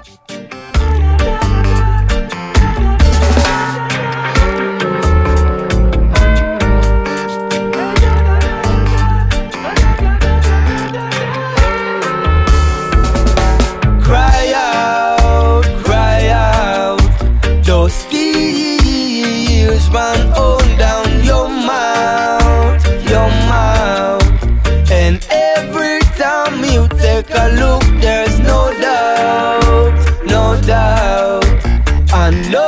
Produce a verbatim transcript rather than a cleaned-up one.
Cry out, cry out. Just tears run on down your mouth, your mouth. And every time you take a look, there's no doubt, no doubt. I know